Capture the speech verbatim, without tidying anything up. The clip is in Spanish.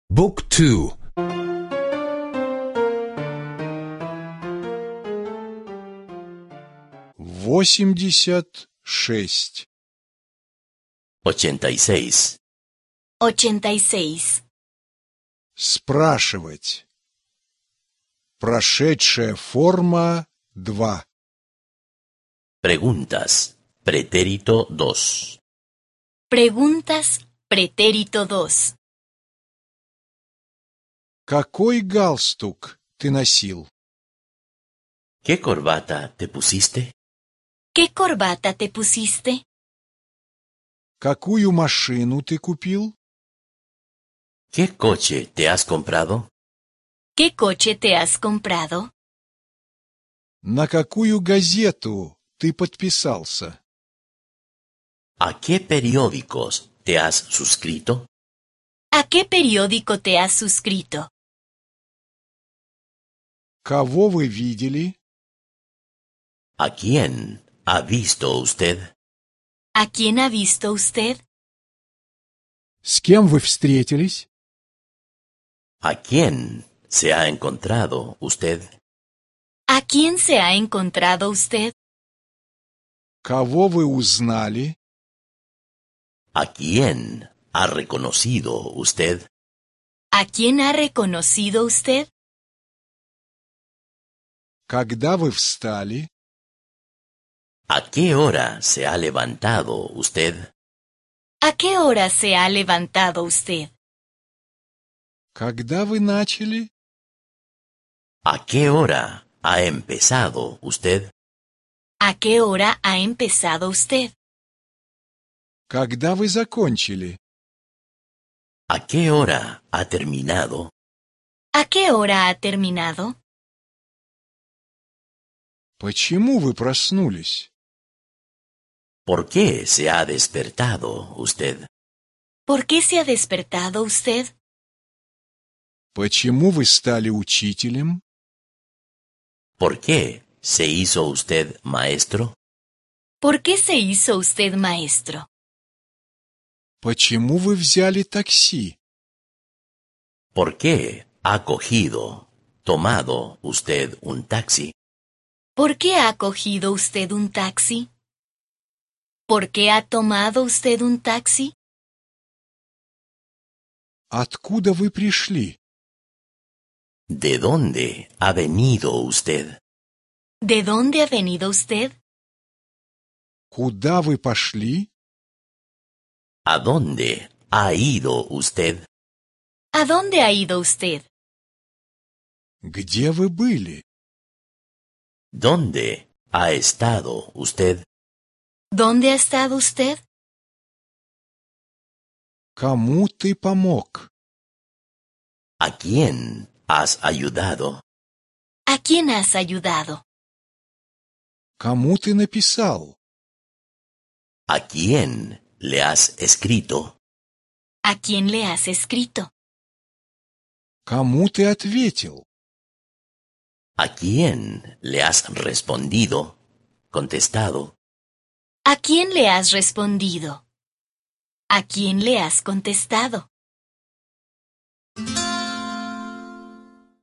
บุ๊กทู восемьдесят шесть. ochenta y seis. ochenta y seis. Спрашивать. Прошедшая форма два. Preguntas. Pretérito dos. Preguntas, pretérito dos. Какой галстук ты носил? ¿Qué corbata te pusiste? ¿Qué corbata te pusiste? Какую машину ты купил? ¿Qué coche te has comprado? ¿Qué coche te has comprado? На какую газету ты подписался? ¿A qué periódicos te has suscrito? ¿A qué periódico te has suscrito? Кого вы видели? ¿A quién ha visto usted? ¿A quién ha visto usted? С кем вы встретились? ¿A quién se ha encontrado usted? ¿A quién se ha encontrado usted? Кого вы узнали? ¿A quién ha reconocido usted? ¿A quién ha reconocido usted? Когда вы встали? ¿A qué hora se ha levantado usted? ¿A qué hora se ha levantado usted? Когда вы начали? ¿A qué hora ha empezado usted? ¿A qué hora ha empezado usted? Когда вы закончили? ¿A qué hora ha terminado? ¿A qué hora ha terminado? Почему вы проснулись? ¿Por qué se ha despertado usted? ¿Por qué se ha despertado usted? Почему вы стали учителем? ¿Por qué se hizo usted maestro? ¿Por qué se hizo usted maestro? Почему вы взяли такси? ¿Por qué ha cogido, tomado usted un taxi? ¿Por qué ha cogido usted un taxi? ¿Por qué ha tomado usted un taxi? Откуда вы пришли? ¿De dónde ha venido usted? ¿De dónde ha venido usted? Куда вы пошли? ¿A dónde ha ido usted? ¿A dónde ha ido usted? Где вы были? ¿Dónde ha estado usted? ¿Dónde ha estado usted? Кому ты помог? ¿A quién has ayudado? ¿A quién has ayudado? Кому ты написал? ¿A quién le has escrito? ¿A quién le has escrito? Кому ты ответил? ¿A quién le has respondido? Contestado. ¿A quién le has respondido? ¿A quién le has contestado?